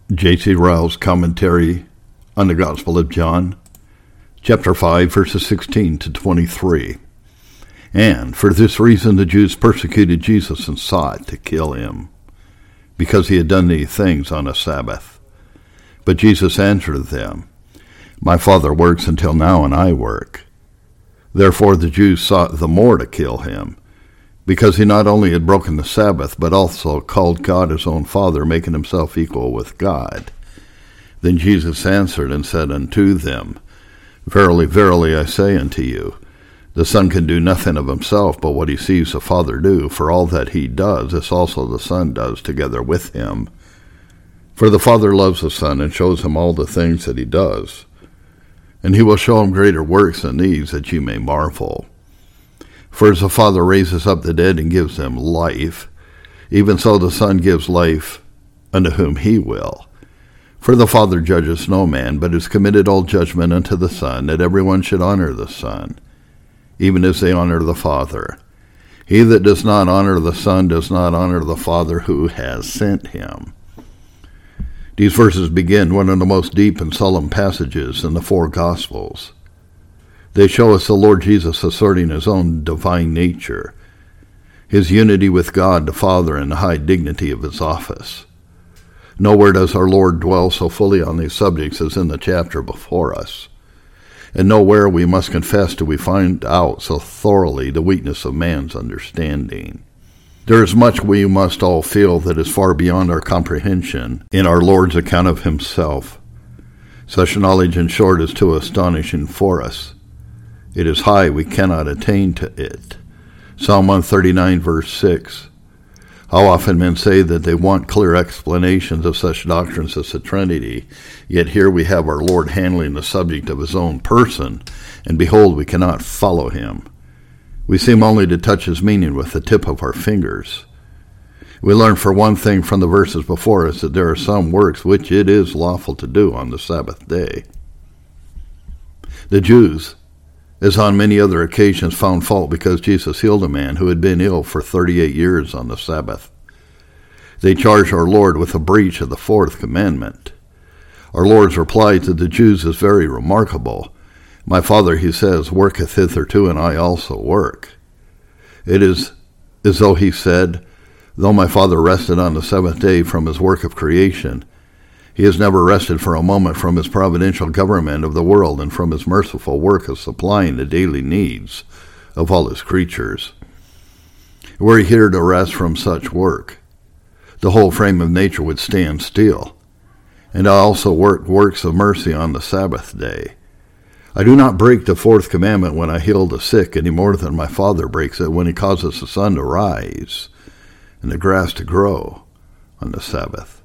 J.C. Ryle's commentary on the Gospel of John, chapter 5, verses 16 to 23. And for this reason the Jews persecuted Jesus and sought to kill him, because he had done these things on a Sabbath. But Jesus answered them, My Father works until now, and I work. Therefore the Jews sought the more to kill him, because he not only had broken the Sabbath, but also called God his own Father, making himself equal with God. Then Jesus answered and said unto them, Verily, verily, I say unto you, the Son can do nothing of himself but what he sees the Father do, for all that he does, this also the Son does together with him. For the Father loves the Son, and shows him all the things that he does. And he will show him greater works than these, that you may marvel. For as the Father raises up the dead and gives them life, even so the Son gives life unto whom he will. For the Father judges no man, but has committed all judgment unto the Son, that every one should honor the Son, even as they honor the Father. He that does not honor the Son does not honor the Father who has sent him. These verses begin one of the most deep and solemn passages in the four Gospels. They show us the Lord Jesus asserting his own divine nature, his unity with God the Father, and the high dignity of his office. Nowhere does our Lord dwell so fully on these subjects as in the chapter before us, and nowhere, we must confess, do we find out so thoroughly the weakness of man's understanding. There is much we must all feel that is far beyond our comprehension in our Lord's account of himself. Such knowledge, in short, is too astonishing for us. It is high, we cannot attain to it. Psalm 139, verse 6. How often men say that they want clear explanations of such doctrines as the Trinity, yet here we have our Lord handling the subject of his own person, and behold, we cannot follow him. We seem only to touch his meaning with the tip of our fingers. We learn for one thing from the verses before us that there are some works which it is lawful to do on the Sabbath day. The Jews, as on many other occasions, found fault because Jesus healed a man who had been ill for 38 years on the Sabbath. They charged our Lord with a breach of the fourth commandment. Our Lord's reply to the Jews is very remarkable. My Father, he says, worketh hitherto, and I also work. It is as though he said, though my Father rested on the seventh day from his work of creation, he has never rested for a moment from his providential government of the world and from his merciful work of supplying the daily needs of all his creatures. Were he here to rest from such work, the whole frame of nature would stand still. And I also work works of mercy on the Sabbath day. I do not break the fourth commandment when I heal the sick any more than my Father breaks it when he causes the sun to rise and the grass to grow on the Sabbath.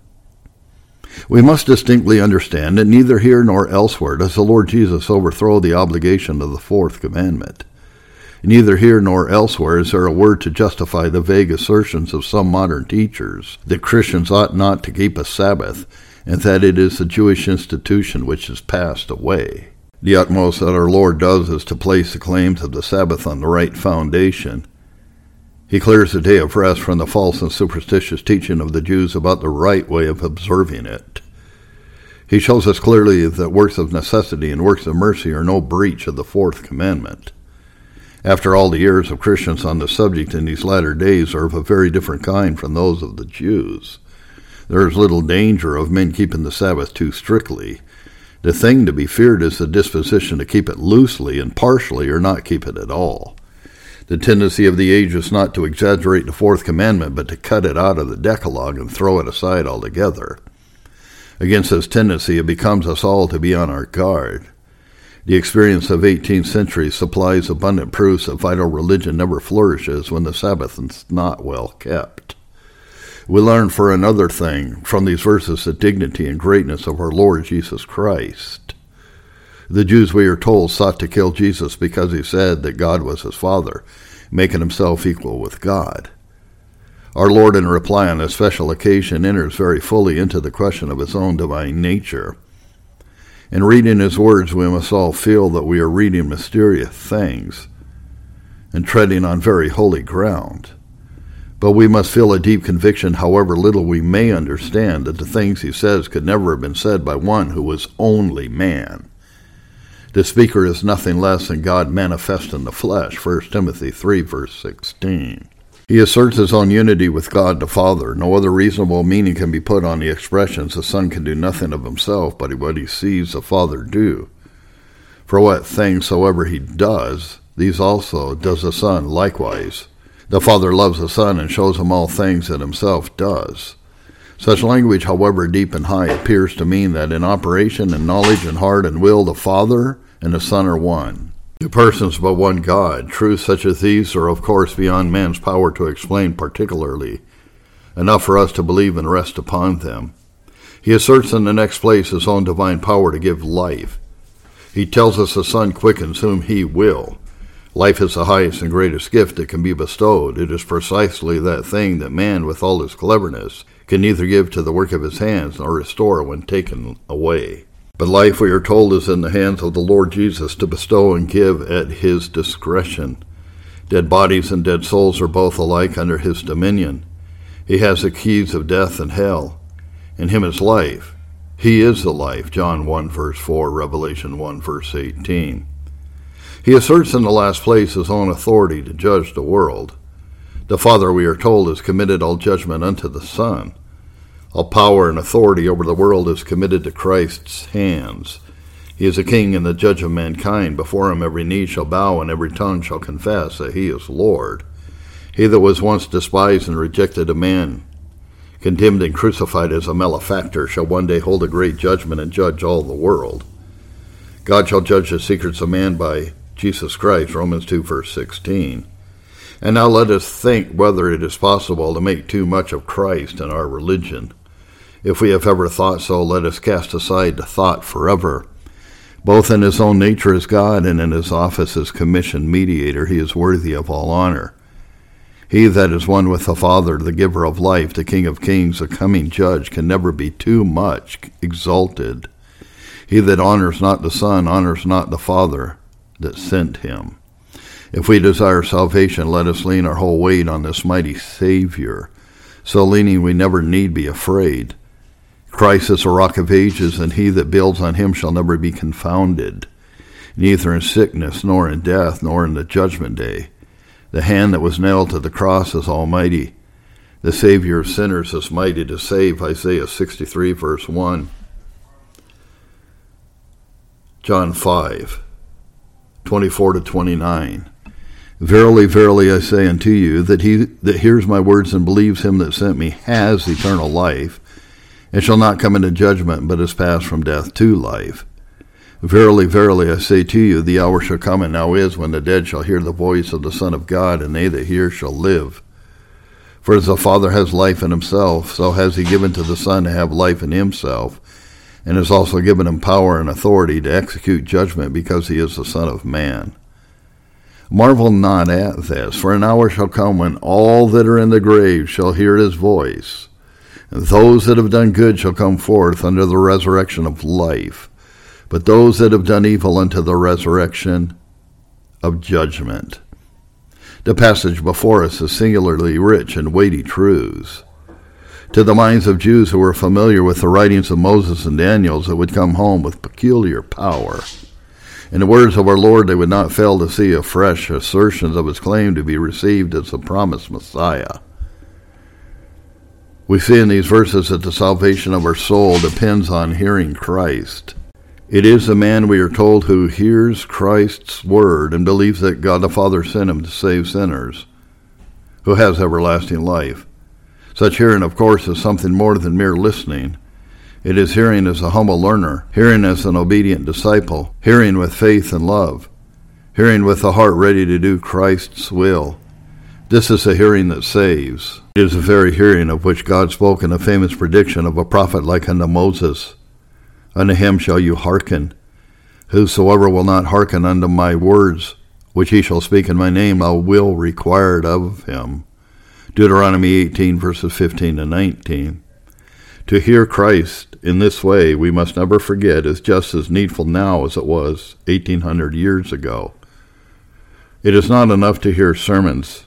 We must distinctly understand that neither here nor elsewhere does the Lord Jesus overthrow the obligation of the fourth commandment. Neither here nor elsewhere is there a word to justify the vague assertions of some modern teachers that Christians ought not to keep a Sabbath, and that it is the Jewish institution which has passed away. The utmost that our Lord does is to place the claims of the Sabbath on the right foundation. He clears the day of rest from the false and superstitious teaching of the Jews about the right way of observing it. He shows us clearly that works of necessity and works of mercy are no breach of the fourth commandment. After all, the errors of Christians on the subject in these latter days are of a very different kind from those of the Jews. There is little danger of men keeping the Sabbath too strictly. The thing to be feared is the disposition to keep it loosely and partially or not keep it at all. The tendency of the age is not to exaggerate the fourth commandment, but to cut it out of the Decalogue and throw it aside altogether. Against this tendency, it becomes us all to be on our guard. The experience of 18th century supplies abundant proofs that vital religion never flourishes when the Sabbath is not well kept. We learn, for another thing, from these verses the dignity and greatness of our Lord Jesus Christ. The Jews, we are told, sought to kill Jesus because he said that God was his Father, making himself equal with God. Our Lord, in reply on a special occasion, enters very fully into the question of his own divine nature. In reading his words, we must all feel that we are reading mysterious things and treading on very holy ground. But we must feel a deep conviction, however little we may understand, that the things he says could never have been said by one who was only man. The speaker is nothing less than God manifest in the flesh, 1 Timothy 3, verse 16. He asserts his own unity with God the Father. No other reasonable meaning can be put on the expressions, the Son can do nothing of himself but what he sees the Father do. For what things soever he does, these also does the Son likewise. The Father loves the Son and shows him all things that himself does. Such language, however deep and high, appears to mean that in operation and knowledge and heart and will, the Father and the Son are one. Two persons but one God. Truths such as these are of course beyond man's power to explain particularly, enough for us to believe and rest upon them. He asserts in the next place his own divine power to give life. He tells us the Son quickens whom he will. Life is the highest and greatest gift that can be bestowed. It is precisely that thing that man, with all his cleverness, can neither give to the work of his hands nor restore when taken away. But life, we are told, is in the hands of the Lord Jesus to bestow and give at his discretion. Dead bodies and dead souls are both alike under his dominion. He has the keys of death and hell. In him is life. He is the life, John 1, verse 4, Revelation 1, verse 18. He asserts in the last place his own authority to judge the world. The Father, we are told, has committed all judgment unto the Son. All power and authority over the world is committed to Christ's hands. He is a king and the judge of mankind. Before him every knee shall bow and every tongue shall confess that he is Lord. He that was once despised and rejected of man, condemned and crucified as a malefactor, shall one day hold a great judgment and judge all the world. God shall judge the secrets of man by Jesus Christ, Romans 2, verse 16. And now let us think whether it is possible to make too much of Christ in our religion. If we have ever thought so, let us cast aside the thought forever. Both in his own nature as God and in his office as commissioned mediator, he is worthy of all honor. He that is one with the Father, the giver of life, the King of kings, the coming judge, can never be too much exalted. He that honors not the Son honors not the Father that sent him. If we desire salvation, let us lean our whole weight on this mighty Savior. So leaning, we never need be afraid. Christ is the rock of ages, and he that builds on him shall never be confounded, neither in sickness, nor in death, nor in the judgment day. The hand that was nailed to the cross is almighty. The Savior of sinners is mighty to save, Isaiah 63, verse 1. John 5, 24 to 29. Verily, verily, I say unto you, that he that hears my words and believes him that sent me has eternal life, and shall not come into judgment, but is passed from death to life. Verily, verily, I say to you, the hour shall come, and now is, when the dead shall hear the voice of the Son of God, and they that hear shall live. For as the Father has life in himself, so has he given to the Son to have life in himself, and has also given him power and authority to execute judgment, because he is the Son of Man. Marvel not at this, for an hour shall come when all that are in the grave shall hear his voice, and those that have done good shall come forth unto the resurrection of life, but those that have done evil unto the resurrection of judgment. The passage before us is singularly rich in weighty truths. To the minds of Jews who were familiar with the writings of Moses and Daniel, it would come home with peculiar power. In the words of our Lord, they would not fail to see afresh assertions of his claim to be received as the promised Messiah. We see in these verses that the salvation of our soul depends on hearing Christ. It is the man, we are told, who hears Christ's word and believes that God the Father sent him to save sinners, who has everlasting life. Such hearing, of course, is something more than mere listening. It is hearing as a humble learner, hearing as an obedient disciple, hearing with faith and love, hearing with the heart ready to do Christ's will. This is a hearing that saves. It is the very hearing of which God spoke in a famous prediction of a prophet like unto Moses. Unto him shall you hearken. Whosoever will not hearken unto my words, which he shall speak in my name, I will require it of him. Deuteronomy 18, verses 15 to 19. To hear Christ in this way, we must never forget, is just as needful now as it was 1,800 years ago. It is not enough to hear sermons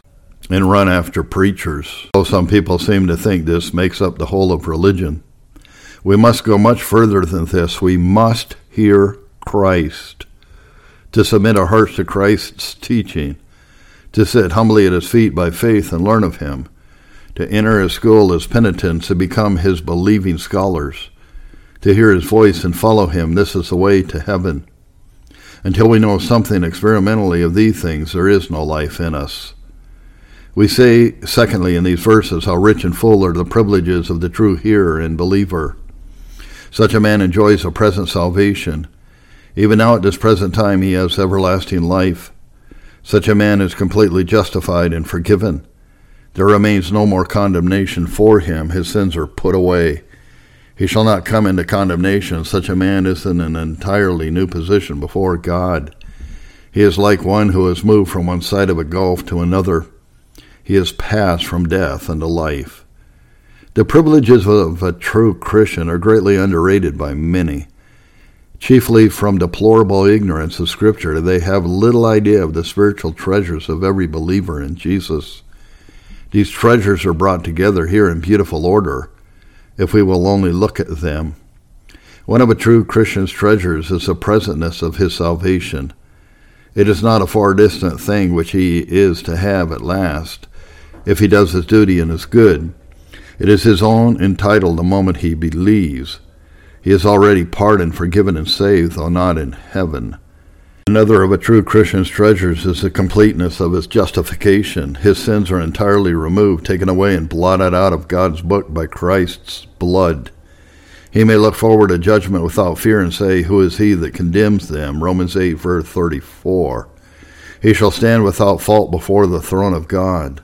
and run after preachers. Though some people seem to think this makes up the whole of religion, we must go much further than this. We must hear Christ, to submit our hearts to Christ's teaching, to sit humbly at his feet by faith and learn of him, to enter his school as penitents, to become his believing scholars, to hear his voice and follow him. This is the way to heaven. Until we know something experimentally of these things, there is no life in us. We say, secondly, in these verses, how rich and full are the privileges of the true hearer and believer. Such a man enjoys a present salvation. Even now at this present time he has everlasting life. Such a man is completely justified and forgiven. There remains no more condemnation for him. His sins are put away. He shall not come into condemnation. Such a man is in an entirely new position before God. He is like one who has moved from one side of a gulf to another. He has passed from death unto life. The privileges of a true Christian are greatly underrated by many. Chiefly from deplorable ignorance of Scripture, they have little idea of the spiritual treasures of every believer in Jesus. These treasures are brought together here in beautiful order, if we will only look at them. One of a true Christian's treasures is the presentness of his salvation. It is not a far distant thing which he is to have at last, if he does his duty and is good. It is his own entitled the moment he believes. He is already pardoned, forgiven, and saved, though not in heaven. Another of a true Christian's treasures is the completeness of his justification. His sins are entirely removed, taken away, and blotted out of God's book by Christ's blood. He may look forward to judgment without fear and say, "Who is he that condemns them?" Romans 8, verse 34. He shall stand without fault before the throne of God.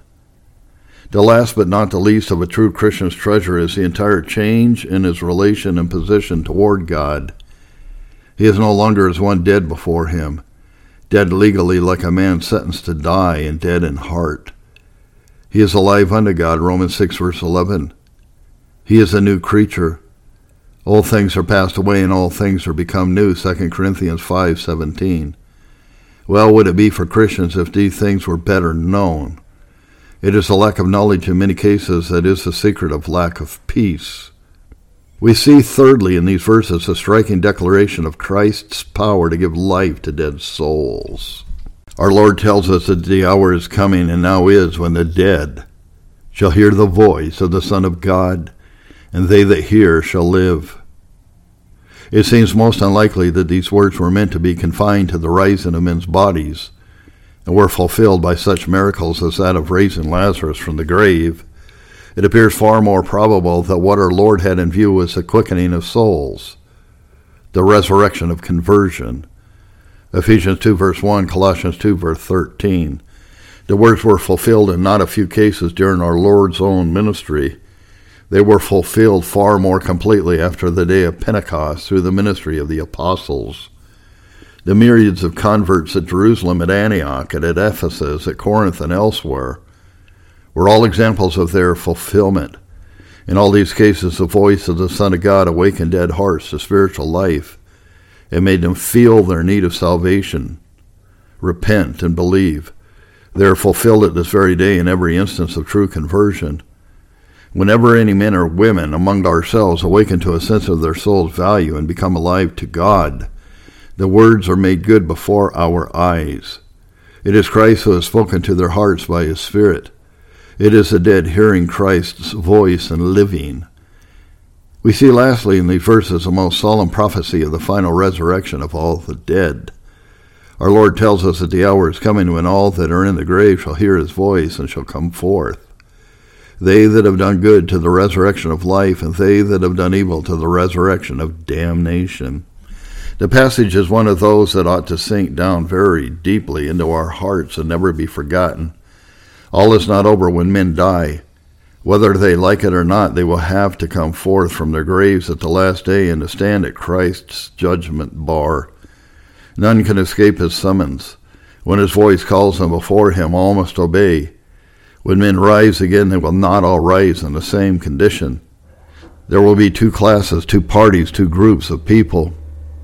The last but not the least of a true Christian's treasure is the entire change in his relation and position toward God. He is no longer as one dead before him, dead legally like a man sentenced to die, and dead in heart. He is alive unto God, Romans 6, verse 11. He is a new creature. All things are passed away, and all things are become new, 2 Corinthians 5:17. Well would it be for Christians if these things were better known. It is a lack of knowledge in many cases that is the secret of lack of peace. We see thirdly in these verses a striking declaration of Christ's power to give life to dead souls. Our Lord tells us that the hour is coming, and now is, when the dead shall hear the voice of the Son of God, and they that hear shall live. It seems most unlikely that these words were meant to be confined to the rising of men's bodies, and were fulfilled by such miracles as that of raising Lazarus from the grave. It appears far more probable that what our Lord had in view was the quickening of souls, the resurrection of conversion. Ephesians 2 verse 1, Colossians 2 verse 13. The words were fulfilled in not a few cases during our Lord's own ministry. They were fulfilled far more completely after the day of Pentecost through the ministry of the apostles. The myriads of converts at Jerusalem, at Antioch, and at Ephesus, at Corinth, and elsewhere were all examples of their fulfillment. In all these cases, the voice of the Son of God awakened dead hearts to spiritual life and made them feel their need of salvation, repent, and believe. They are fulfilled at this very day in every instance of true conversion. Whenever any men or women among ourselves awaken to a sense of their soul's value and become alive to God, the words are made good before our eyes. It is Christ who has spoken to their hearts by his Spirit. It is the dead hearing Christ's voice and living. We see lastly in these verses a most solemn prophecy of the final resurrection of all the dead. Our Lord tells us that the hour is coming when all that are in the grave shall hear his voice and shall come forth. They that have done good to the resurrection of life, and they that have done evil to the resurrection of damnation. The passage is one of those that ought to sink down very deeply into our hearts and never be forgotten. All is not over when men die. Whether they like it or not, they will have to come forth from their graves at the last day and to stand at Christ's judgment bar. None can escape his summons. When his voice calls them before him, all must obey. When men rise again, they will not all rise in the same condition. There will be two classes, two parties, two groups of people.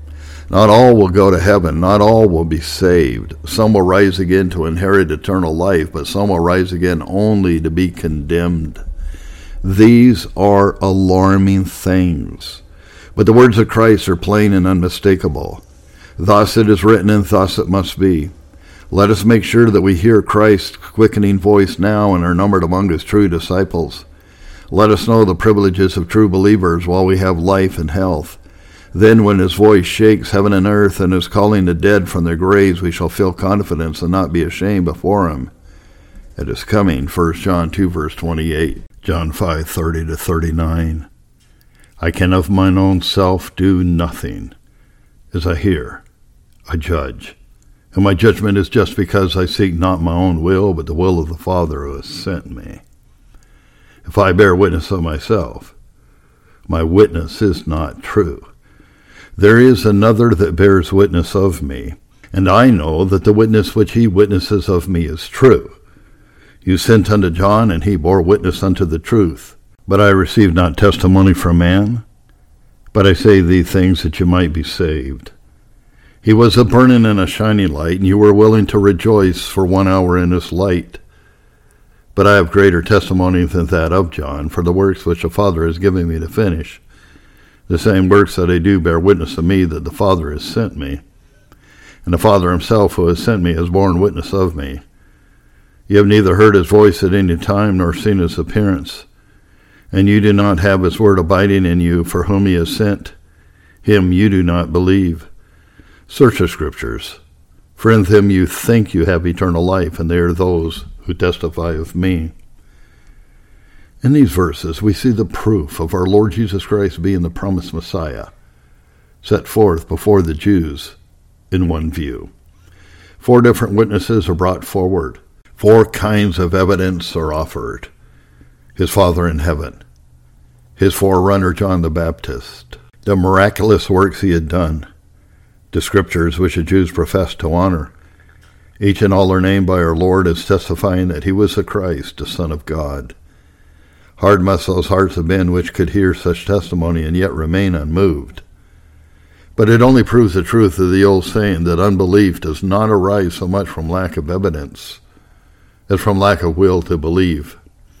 Not all will go to heaven. Not all will be saved. Some will rise again to inherit eternal life, but some will rise again only to be condemned. These are alarming things. But the words of Christ are plain and unmistakable. Thus it is written, and thus it must be. Let us make sure that we hear Christ's quickening voice now and are numbered among his true disciples. Let us know the privileges of true believers while we have life and health. Then when his voice shakes heaven and earth and is calling the dead from their graves, we shall feel confidence and not be ashamed before him. It is coming, 1 John 2, verse 28, John 5, 30 to 39. I can of mine own self do nothing. As I hear, I judge. And my judgment is just because I seek not my own will, but the will of the Father who has sent me. If I bear witness of myself, my witness is not true. There is another that bears witness of me, and I know that the witness which he witnesses of me is true. You sent unto John, and he bore witness unto the truth. But I received not testimony from man, but I say these things that you might be saved. He was a burning and a shining light, and you were willing to rejoice for 1 hour in his light. But I have greater testimony than that of John, for the works which the Father has given me to finish, the same works that I do bear witness of me that the Father has sent me. And the Father himself who has sent me has borne witness of me. You have neither heard his voice at any time nor seen his appearance. And you do not have his word abiding in you, for whom he has sent. Him you do not believe. Search the Scriptures, for in them you think you have eternal life, and they are those who testify of me. In these verses, we see the proof of our Lord Jesus Christ being the promised Messiah, set forth before the Jews in one view. 4 different witnesses are brought forward. 4 kinds of evidence are offered. His Father in heaven, his forerunner John the Baptist, the miraculous works he had done, the Scriptures which the Jews professed to honor. Each and all are named by our Lord as testifying that he was the Christ, the Son of God. Hard must those hearts have been which could hear such testimony and yet remain unmoved. But it only proves the truth of the old saying that unbelief does not arise so much from lack of evidence as from lack of will to believe.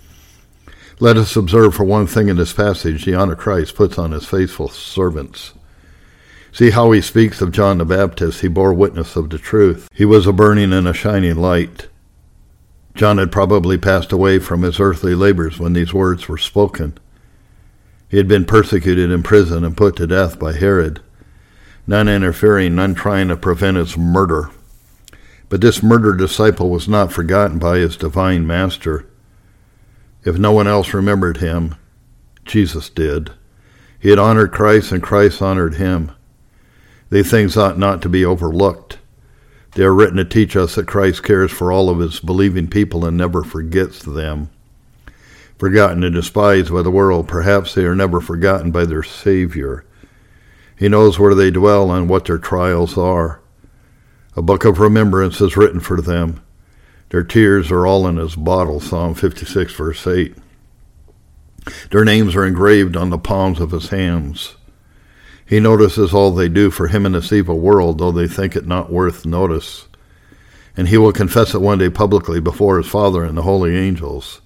Let us observe for one thing in this passage the honor Christ puts on his faithful servants. See how he speaks of John the Baptist. He bore witness of the truth. He was a burning and a shining light. John had probably passed away from his earthly labors when these words were spoken. He had been persecuted in prison and put to death by Herod, none interfering, none trying to prevent his murder. But this murdered disciple was not forgotten by his divine master. If no one else remembered him, Jesus did. He had honored Christ, and Christ honored him. These things ought not to be overlooked. They are written to teach us that Christ cares for all of his believing people and never forgets them. Forgotten and despised by the world, perhaps they are never forgotten by their Savior. He knows where they dwell and what their trials are. A book of remembrance is written for them. Their tears are all in his bottle, Psalm 56, verse 8. Their names are engraved on the palms of his hands. He notices all they do for him in this evil world, though they think it not worth notice. And he will confess it one day publicly before his Father and the holy angels.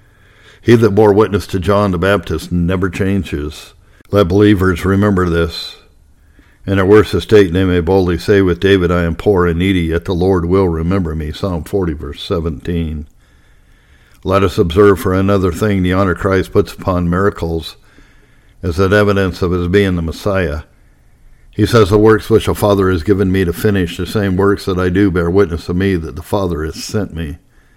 He that bore witness to John the Baptist never changes. Let believers remember this. In their worst estate they may boldly say with David, I am poor and needy, yet the Lord will remember me. Psalm 40, verse 17. Let us observe for another thing the honor Christ puts upon miracles as an evidence of his being the Messiah. He says, the works which the Father has given me to finish, the same works that I do bear witness of me that the Father has sent me.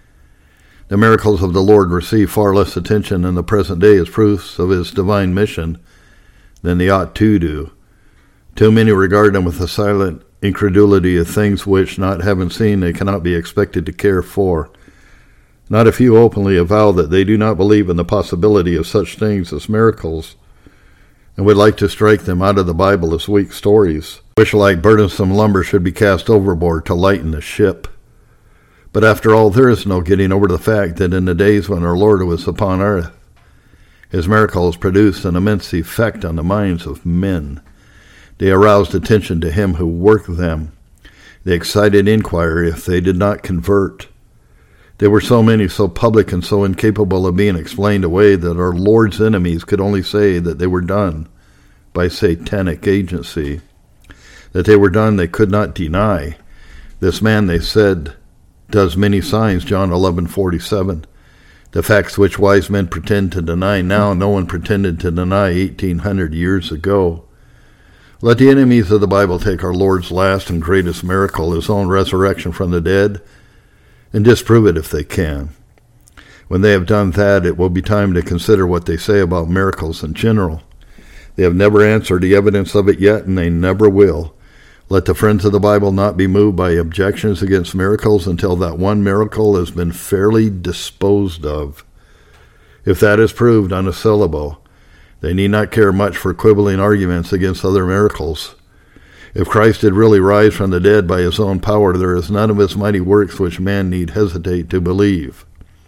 The miracles of the Lord receive far less attention in the present day as proofs of his divine mission than they ought to do. Too many regard them with a silent incredulity of things which, not having seen, they cannot be expected to care for. Not a few openly avow that they do not believe in the possibility of such things as miracles, and would like to strike them out of the Bible as weak stories, which like burdensome lumber should be cast overboard to lighten the ship. But after all, there is no getting over the fact that in the days when our Lord was upon earth, his miracles produced an immense effect on the minds of men. They aroused attention to him who worked them. They excited inquiry if they did not convert. They were so many, so public, and so incapable of being explained away that our Lord's enemies could only say that they were done by satanic agency. That they were done they could not deny. This man, they said, does many signs, John 11:47. The facts which wise men pretend to deny now, no one pretended to deny 1,800 years ago. Let the enemies of the Bible take our Lord's last and greatest miracle, his own resurrection from the dead, and disprove it if they can. When they have done that, it will be time to consider what they say about miracles in general. They have never answered the evidence of it yet, and they never will. Let the friends of the Bible not be moved by objections against miracles until that one miracle has been fairly disposed of. If that is proved unassailable, they need not care much for quibbling arguments against other miracles. If Christ did really rise from the dead by his own power, there is none of his mighty works which man need hesitate to believe.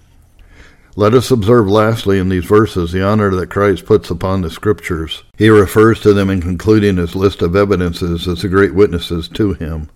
Let us observe lastly in these verses the honor that Christ puts upon the Scriptures. He refers to them in concluding his list of evidences as the great witnesses to him.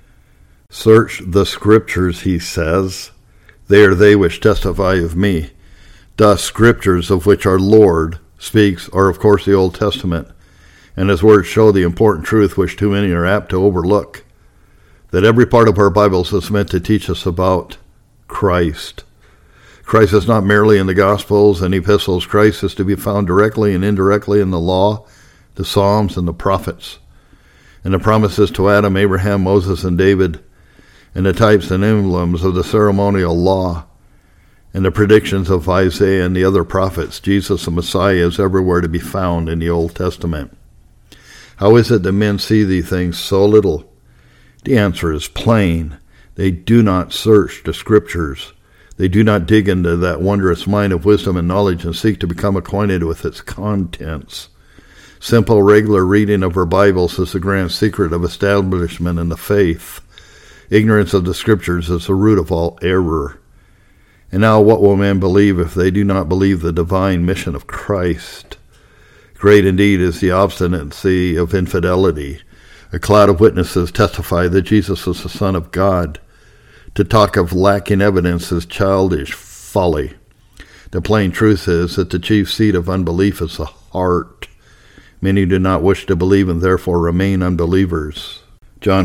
Search the Scriptures, he says. They are they which testify of me. The Scriptures of which our Lord speaks are of course the Old Testament, and his words show the important truth which too many are apt to overlook, that every part of our Bibles is meant to teach us about Christ. Christ is not merely in the Gospels and epistles. Christ is to be found directly and indirectly in the law, the Psalms, and the prophets, and the promises to Adam, Abraham, Moses, and David, and the types and emblems of the ceremonial law, and the predictions of Isaiah and the other prophets. Jesus, the Messiah, is everywhere to be found in the Old Testament. How is it that men see these things so little? The answer is plain. They do not search the Scriptures. They do not dig into that wondrous mine of wisdom and knowledge and seek to become acquainted with its contents. Simple, regular reading of our Bibles is the grand secret of establishment in the faith. Ignorance of the Scriptures is the root of all error. And now what will men believe if they do not believe the divine mission of Christ? Great indeed is the obstinacy of infidelity. A cloud of witnesses testify that Jesus is the Son of God. To talk of lacking evidence is childish folly. The plain truth is that the chief seat of unbelief is the heart. Many do not wish to believe and therefore remain unbelievers. John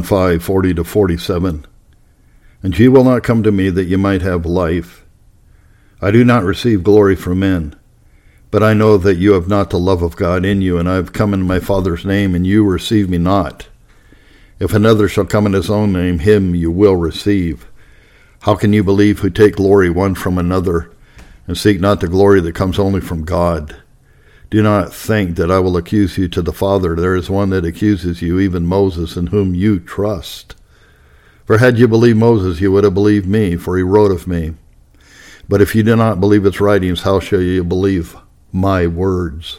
5:40-47. And ye will not come to me that ye might have life. I do not receive glory from men, but I know that you have not the love of God in you, and I have come in my Father's name, and you receive me not. If another shall come in his own name, him you will receive. How can you believe who take glory one from another, and seek not the glory that comes only from God? Do not think that I will accuse you to the Father. There is one that accuses you, even Moses, in whom you trust. For had you believed Moses, you would have believed me, for he wrote of me. But if you do not believe his writings, how shall you believe my words?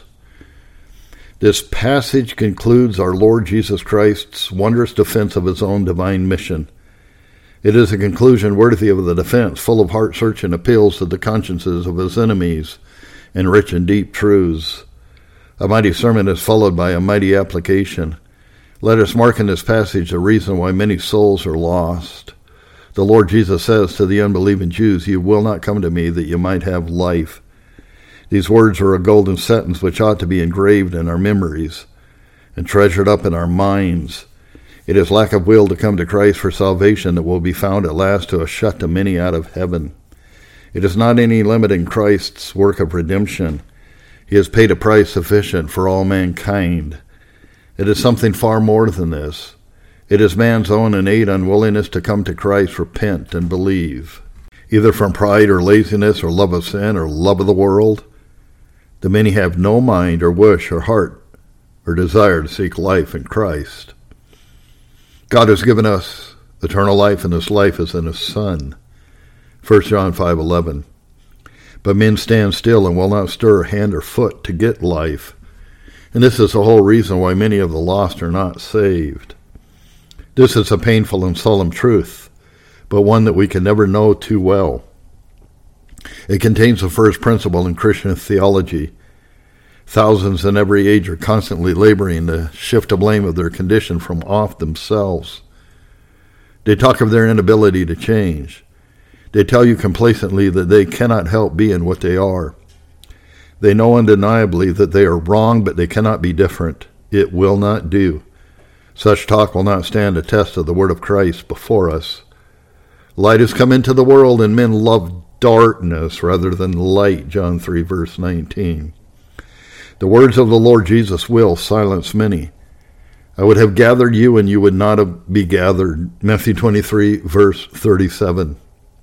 This passage concludes our Lord Jesus Christ's wondrous defense of his own divine mission. It is a conclusion worthy of the defense, full of heart-searching appeals to the consciences of his enemies, and rich in deep truths. A mighty sermon is followed by a mighty application. Let us mark in this passage the reason why many souls are lost. The Lord Jesus says to the unbelieving Jews, "You will not come to me that you might have life." These words are a golden sentence which ought to be engraved in our memories and treasured up in our minds. It is lack of will to come to Christ for salvation that will be found at last to have shut the many out of heaven. It is not any limit in Christ's work of redemption. He has paid a price sufficient for all mankind. It is something far more than this. It is man's own innate unwillingness to come to Christ, repent, and believe. Either from pride or laziness or love of sin or love of the world, the many have no mind or wish or heart or desire to seek life in Christ. God has given us eternal life, and this life is in his Son. 1 John 5:11. But men stand still and will not stir hand or foot to get life. And this is the whole reason why many of the lost are not saved. This is a painful and solemn truth, but one that we can never know too well. It contains the first principle in Christian theology. Thousands in every age are constantly laboring to shift the blame of their condition from off themselves. They talk of their inability to change. They tell you complacently that they cannot help being what they are. They know undeniably that they are wrong, but they cannot be different. It will not do. Such talk will not stand a test of the word of Christ before us. Light has come into the world, and men love darkness rather than light, John 3, verse 19. The words of the Lord Jesus will silence many. I would have gathered you, and you would not be gathered, Matthew 23, verse 37.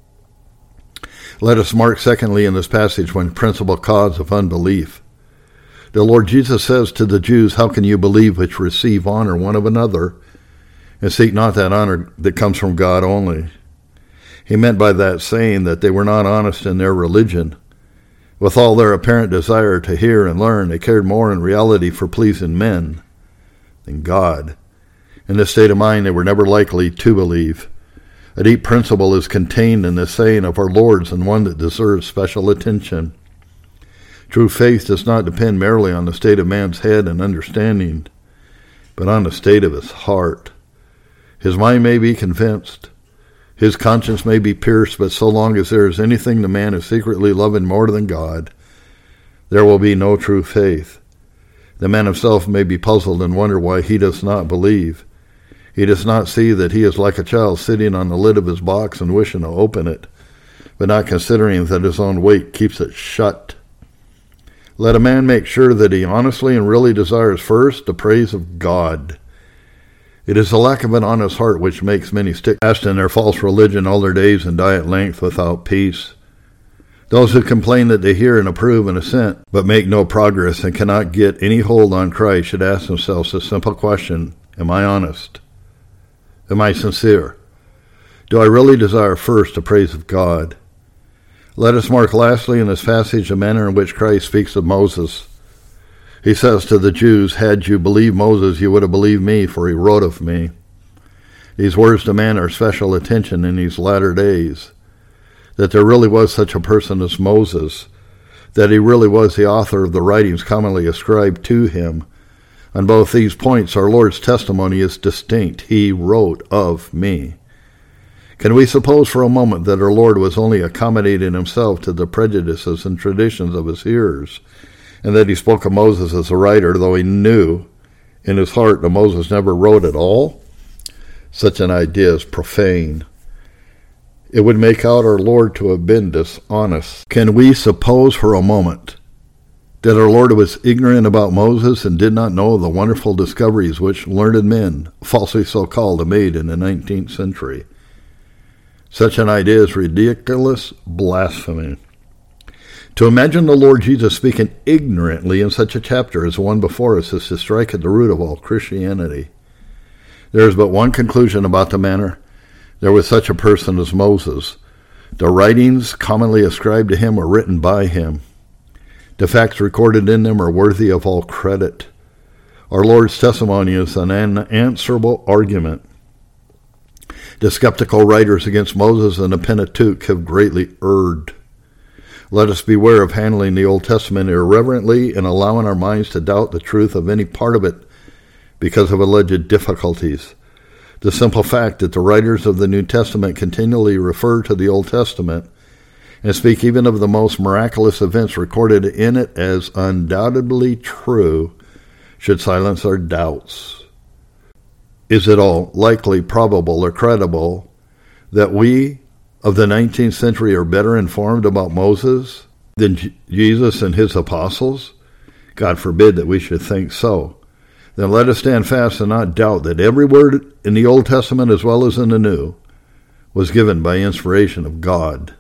Let us mark, secondly, in this passage one principal cause of unbelief. The Lord Jesus says to the Jews, how can you believe which receive honor one of another, and seek not that honor that comes from God only? He meant by that saying that they were not honest in their religion. With all their apparent desire to hear and learn, they cared more in reality for pleasing men than God. In this state of mind, they were never likely to believe. A deep principle is contained in this saying of our Lord's, and one that deserves special attention. True faith does not depend merely on the state of man's head and understanding, but on the state of his heart. His mind may be convinced, his conscience may be pierced, but so long as there is anything the man is secretly loving more than God, there will be no true faith. The man himself may be puzzled and wonder why he does not believe. He does not see that he is like a child sitting on the lid of his box and wishing to open it, but not considering that his own weight keeps it shut. Let a man make sure that he honestly and really desires first the praise of God. It is the lack of an honest heart which makes many stick fast in their false religion all their days and die at length without peace. Those who complain that they hear and approve and assent, but make no progress and cannot get any hold on Christ, should ask themselves a simple question: am I honest? Am I sincere? Do I really desire first the praise of God? Let us mark lastly in this passage the manner in which Christ speaks of Moses. He says to the Jews, had you believed Moses, you would have believed me, for he wrote of me. These words demand our special attention in these latter days, that there really was such a person as Moses, that he really was the author of the writings commonly ascribed to him. On both these points, our Lord's testimony is distinct. He wrote of me. Can we suppose for a moment that our Lord was only accommodating himself to the prejudices and traditions of his hearers, and that he spoke of Moses as a writer, though he knew in his heart that Moses never wrote at all? Such an idea is profane. It would make out our Lord to have been dishonest. Can we suppose for a moment that our Lord was ignorant about Moses and did not know the wonderful discoveries which learned men, falsely so-called, have made in the 19th century? Such an idea is ridiculous blasphemy. To imagine the Lord Jesus speaking ignorantly in such a chapter as the one before us is to strike at the root of all Christianity. There is but one conclusion about the matter. There was such a person as Moses. The writings commonly ascribed to him were written by him. The facts recorded in them are worthy of all credit. Our Lord's testimony is an unanswerable argument. The skeptical writers against Moses and the Pentateuch have greatly erred. Let us beware of handling the Old Testament irreverently and allowing our minds to doubt the truth of any part of it because of alleged difficulties. The simple fact that the writers of the New Testament continually refer to the Old Testament and speak even of the most miraculous events recorded in it as undoubtedly true should silence our doubts. Is it all likely, probable, or credible that we of the 19th century are better informed about Moses than Jesus and his apostles? God forbid that we should think so. Then let us stand fast and not doubt that every word in the Old Testament as well as in the New was given by inspiration of God.